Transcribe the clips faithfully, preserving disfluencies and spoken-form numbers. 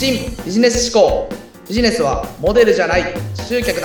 新ビジネス思考。ビジネスはモデルじゃない集客だ。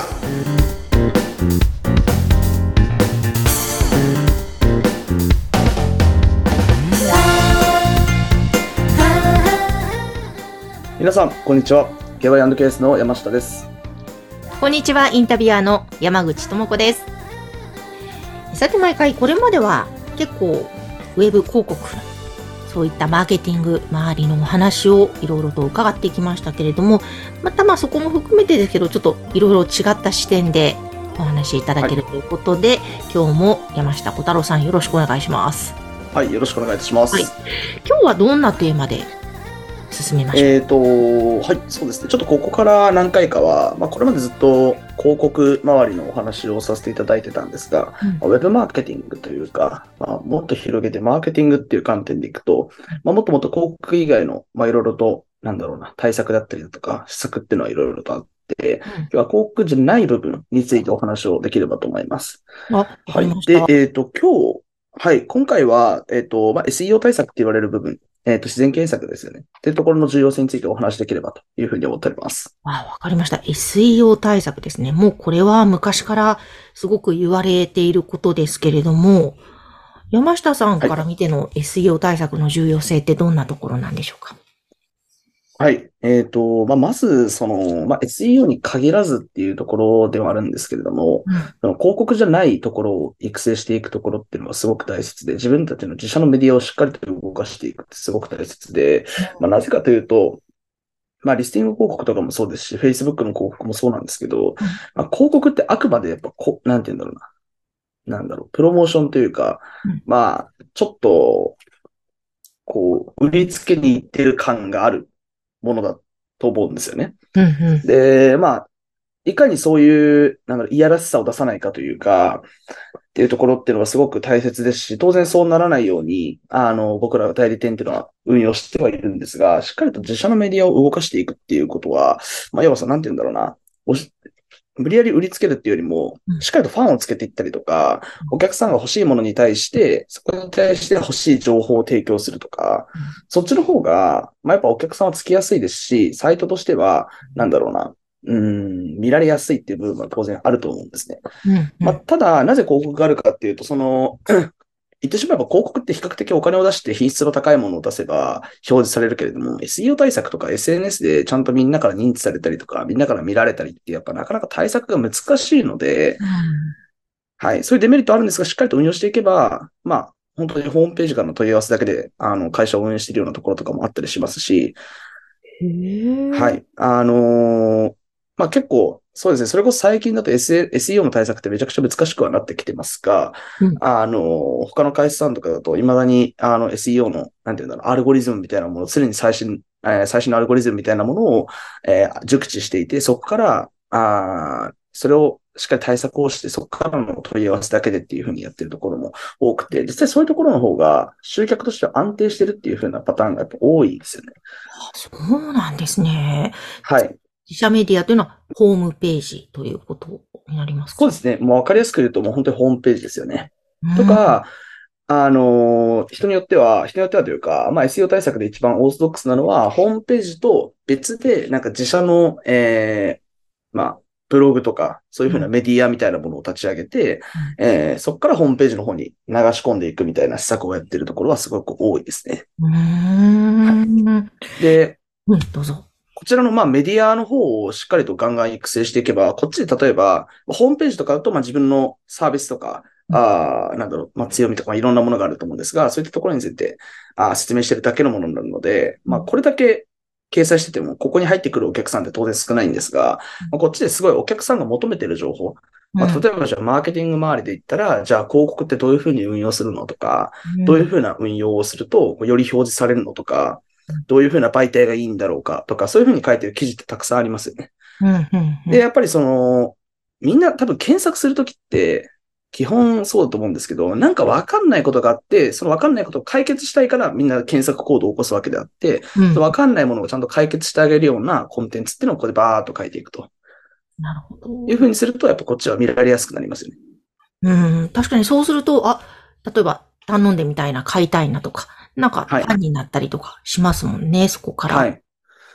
皆さんこんにちは。 ケーワイアンドケーエス の山下です。 こんにちは。インタビュアーの山口智子です。さて、毎回これまでは結構ウェブ広告、そういったマーケティング周りのお話をいろいろと伺ってきましたけれども、またまあそこも含めてですけど、ちょっといろいろ違った視点でお話しいただけるということで、はい、今日も山下小太郎さんよろしくお願いします。 はい、よろしくお願いいたします。 はい、今日はどんなテーマで進めましょう。 えーと、はい、そうですね。ちょっとここから何回かは、まあ、これまでずっと広告周りのお話をさせていただいてたんですが、うん、ウェブマーケティングというか、まあ、もっと広げてマーケティングっていう観点でいくと、まあ、もっともっと広告以外の、まあ、いろいろと、なんだろうな、対策だったりだとか、施策っていうのはいろいろとあって、うん、今日は広告じゃない部分についてお話をできればと思います。 あ、 はい。で、えーと、今日、はい、今回は、えーと、まあ、エスイーオー 対策って言われる部分、えっと、自然検索ですよね。っていうところの重要性についてお話しできればというふうに思っております。 あ、わかりました。エスイーオー 対策ですね。もうこれは昔からすごく言われていることですけれども、山下さんから見ての エスイーオー 対策の重要性ってどんなところなんでしょうか？ はい。えっと、まあ、まず、その、まあ、エスイーオー に限らずっていうところではあるんですけれども、うん、その広告じゃないところを育成していくところっていうのはすごく大切で、自分たちの自社のメディアをしっかりと動かしていくってすごく大切で、まあ、なぜかというと、まあ、リスティング広告とかもそうですし、Facebook の広告もそうなんですけど、まあ、広告ってあくまでやっぱこ、なんて言うんだろうな。なんだろう、プロモーションというか、うん、まあ、ちょっと、こう、売りつけに行ってる感があるものだと思うんですよね。 うんうん、 で、まあ、いかにそういう、なんだろう、いやらしさを出さないかというか、っていうところっていうのはすごく大切ですし、当然そうならないように、あの、僕ら代理店っていうのは運用してはいるんですが、しっかりと自社のメディアを動かしていくっていうことは、まあ、要はさ、なんて言うんだろうな、無理やり売りつけるっていうよりも、しっかりとファンをつけていったりとか、お客さんが欲しいものに対して、そこに対して欲しい情報を提供するとか、そっちの方が、まあ、やっぱお客さんはつきやすいですし、サイトとしては、なんだろうな、うーん、見られやすいっていう部分は当然あると思うんですね。 うんうん、 まあ、ただ、なぜ広告があるかっていうと、その、言ってしまえば広告って比較的お金を出して品質の高いものを出せば表示されるけれども、エスイーオー 対策とか エスエヌエス でちゃんとみんなから認知されたりとか、みんなから見られたりってやっぱなかなか対策が難しいので、うん、はい、そういうデメリットあるんですが、しっかりと運用していけば、まあ、本当にホームページからの問い合わせだけで、あの、会社を運営しているようなところとかもあったりしますし、はい、あのー、まあ結構、そうですね。それこそ最近だと エスイーオー の対策ってめちゃくちゃ難しくはなってきてますが、うん、あの、他の会社さんとかだと未だに、あの エスイーオー の、なんていうんだろう、アルゴリズムみたいなもの、常に最新、えー、最新のアルゴリズムみたいなものを、えー、熟知していて、そこから、あそれをしっかり対策をして、そこからの問い合わせだけでっていうふうにやってるところも多くて、実際そういうところの方が集客としては安定してるっていうふうなパターンがやっぱ多いですよね。 そうなんですね。 はい。 自社メディアというのはホームページということになりますか？ そうですね。もう分かりやすく言うともう本当にホームページですよね。とか、あのー、人によっては、人によってはというか、まあ エスイーオー 対策で一番オーソドックスなのは、ホームページと別で、なんか自社の、えー、まあ、ブログとか、そういうふうなメディアみたいなものを立ち上げて、うん、えー、そこからホームページの方に流し込んでいくみたいな施策をやっているところはすごく多いですね。 うーん、 はい、で、 うん、どうぞ。 こちらのまあメディアの方をしっかりとガンガン育成していけば、こっちで例えば、ホームページとかだとまあ自分のサービスとか、あなんだろう、まあ強みとかいろんなものがあると思うんですが、そういったところについてあ説明してるだけのものになるので、まあこれだけ掲載してても、ここに入ってくるお客さんって当然少ないんですが、まあ、こっちですごいお客さんが求めてる情報、まあ、例えばじゃあマーケティング周りで言ったら、じゃあ広告ってどういうふうに運用するのとか、どういうふうな運用をするとより表示されるのとか、どういうふうな媒体がいいんだろうかとか、そういうふうに書いてる記事ってたくさんありますよね。 うんうんうん、 で、やっぱりその、みんな多分検索するときって、基本そうだと思うんですけど、なんかわかんないことがあって、そのわかんないことを解決したいからみんな検索コードを起こすわけであって、うん、わかんないものをちゃんと解決してあげるようなコンテンツっていうのをここでバーっと書いていくと。 なるほど。 いうふうにすると、やっぱこっちは見られやすくなりますよね。 うん、確かにそうすると、あ、例えば頼んでみたいな、買いたいなとか、なんかファンになったりとかしますもんね、はい、そこから。 はい。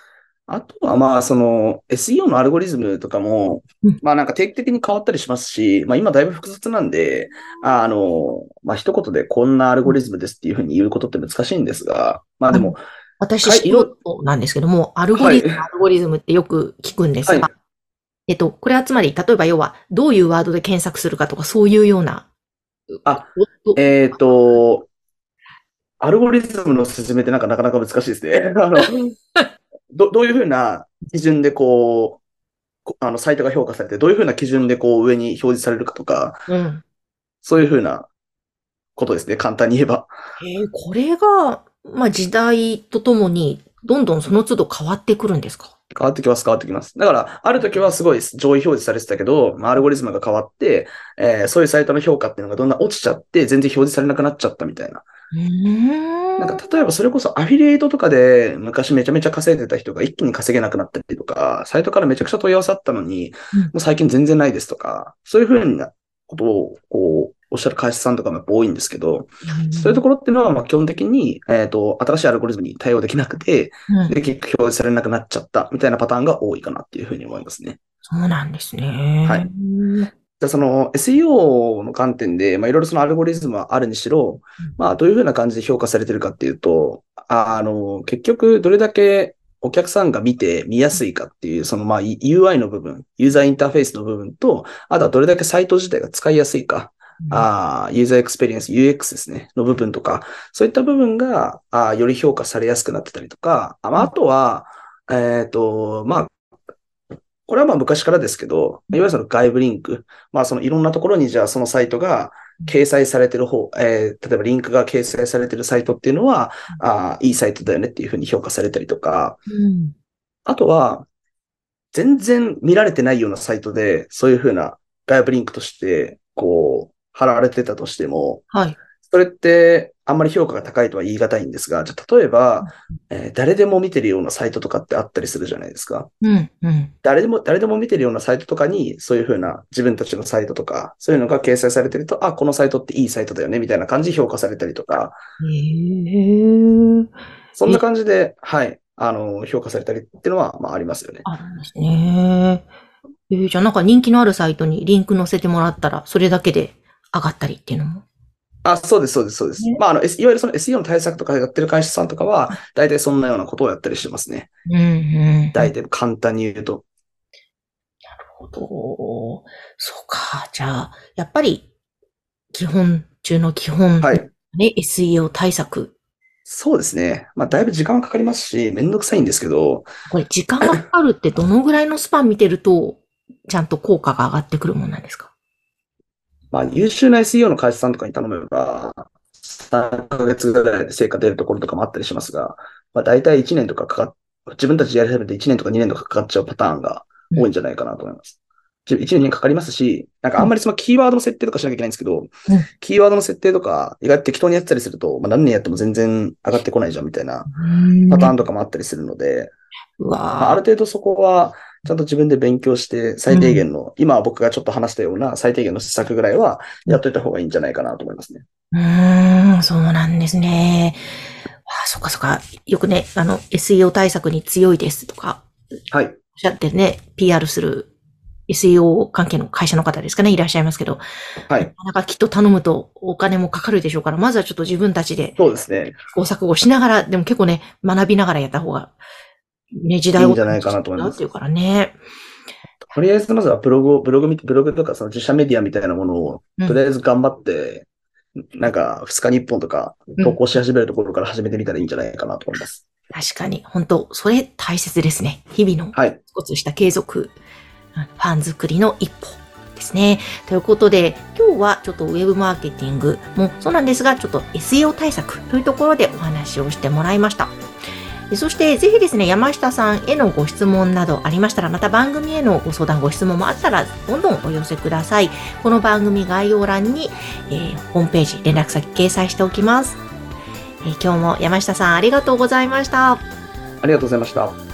あとはまあ、その エスイーオー のアルゴリズムとかもうん、 まあなんか定期的に変わったりしますし、まあ今だいぶ複雑なんで、あの、まあ一言でこんなアルゴリズムですっていうふうに言うことって難しいんですが、まあでも、 私、 はい素人なんですけども、アルゴリズム、 はいアルゴリズムってよく聞くんですが、 はいえっと、これはつまり、例えば要は、どういうワードで検索するかとか、そういうような。 あお、おえっと、アルゴリズムの説明ってなんかなかなか難しいですね。あの、ど、どういうふうな基準でこう、こあの、サイトが評価されて、どういうふうな基準でこう上に表示されるかとか、 うん。 そういうふうなことですね。簡単に言えば。 えーこれが、まあ、時代とともに、どんどんその都度変わってくるんですか？ 変わってきます、変わってきます。だから、ある時はすごい上位表示されてたけど、まあ、アルゴリズムが変わって、えーそういうサイトの評価っていうのがどんどん落ちちゃって、全然表示されなくなっちゃったみたいな。 うーん。 なんか、例えばそれこそアフィリエイトとかで昔めちゃめちゃ稼いでた人が一気に稼げなくなったりとか、サイトからめちゃくちゃ問い合わせあったのに、 うんもう最近全然ないですとか、そういうふうなことを、こう、おっしゃる会社さんとかもやっぱ多いんですけど、そういうところっていうのは、まあ基本的に、えっと、新しいアルゴリズムに対応できなくて、 うん。 で、結局表示されなくなっちゃったみたいなパターンが多いかなっていうふうに思いますね。 そうなんですね。 はいじゃあその エスイーオー の観点で、まあ、いろいろそのアルゴリズムはあるにしろ、まあ、どういうふうな感じで評価されてるかっていうと、ああの、結局どれだけお客さんが見て見やすいかっていう、そのまあ ユーアイ の部分、ユーザーインターフェースの部分と、あとはどれだけサイト自体が使いやすいか、ああユーザーエクスペリエンス、ユーエックス ですね、の部分とか、そういった部分が、ああより評価されやすくなってたりとか、あまあ、あとは、えっと、まあ、これはまあ昔からですけど、いわゆるその外部リンク、まあそのいろんなところにじゃあそのサイトが掲載されてる方、えー例えばリンクが掲載されてるサイトっていうのは、あいいサイトだよねっていうふうに評価されたりとか、 うん。 あとは全然見られてないようなサイトで、そういうふうな外部リンクとして、こう、貼られてたとしても、 はい。 それってあんまり評価が高いとは言い難いんですが、じゃあ例えば、えー誰でも見てるようなサイトとかってあったりするじゃないですか。 うん。うん。 誰でも、誰でも見てるようなサイトとかに、そういうふうな自分たちのサイトとか、そういうのが掲載されてると、あ、このサイトっていいサイトだよね、みたいな感じで評価されたりとか、 へえ。 そんな感じで、はい、あの、評価されたりっていうのは、まあ、ありますよね。 あるんですね。えーじゃあなんか人気のあるサイトにリンク載せてもらったら、それだけで上がったりっていうのも。 あ、そうです、そうです、そうです。 ねまあ、あの、S- いわゆるその エスイーオー の対策とかやってる会社さんとかは、大体そんなようなことをやったりしてますね。 うんうん。 大体簡単に言うと。 なるほど。そうか。じゃあ、やっぱり、基本中の基本、 はい。 ね、エスイーオー 対策。 そうですね。まあ、だいぶ時間はかかりますし、めんどくさいんですけど、 これ、時間がかかるってどのぐらいのスパン見てると、ちゃんと効果が上がってくるもんなんですか？ まあ、優秀な エスイーオー の会社さんとかに頼めば、さんかげつぐらいで成果出るところとかもあったりしますが、まあ、大体いちねんとかかかっ、自分たちでやり始めていちねんとかにねんとかかかっちゃうパターンが多いんじゃないかなと思います。いちねんにねんかかりますし、なんかあんまりそのキーワードの設定とかしなきゃいけないんですけど、 うんキーワードの設定とか意外と適当にやってたりすると、まあ、何年やっても全然上がってこないじゃんみたいなパターンとかもあったりするので、 うまあ、 わある程度そこはちゃんと自分で勉強して最低限の、今は僕がちょっと話したような最低限の施策ぐらいはやっといた方がいいんじゃないかなと思いますね。 うーん、そうなんですね。あ、そっかそっか。よくね、あの、エスイーオー 対策に強いですとか、 はい。 おっしゃってね、ピーアール する エスイーオー 関係の会社の方ですかね、いらっしゃいますけど、 はい。 なかなかきっと頼むとお金もかかるでしょうから、まずはちょっと自分たちでそうですね。 試行錯誤しながら、でも結構ね、学びながらやった方が、ね、時代をいいんじゃないかなと思いますっていうからね。 とりあえずまずはブログを、ブログみ、ブログとかその自社メディアみたいなものを、 うんとりあえず頑張って、なんかふつかにいっぽんとか投稿し始めるところから始めてみたらいいんじゃないかなと思います。 確かに、本当それ大切ですね。日々のはい。 コツした継続、ファン作りの一歩ですね。ということで、今日はちょっとウェブマーケティングもそうなんですが、ちょっと エスイーオー 対策というところでお話をしてもらいました。そしてぜひですね、山下さんへのご質問などありましたら、また番組へのご相談、ご質問もあったら、どんどんお寄せください。この番組概要欄に、えー、ホームページ、連絡先掲載しておきます。えー、今日も山下さんありがとうございました。 ありがとうございました。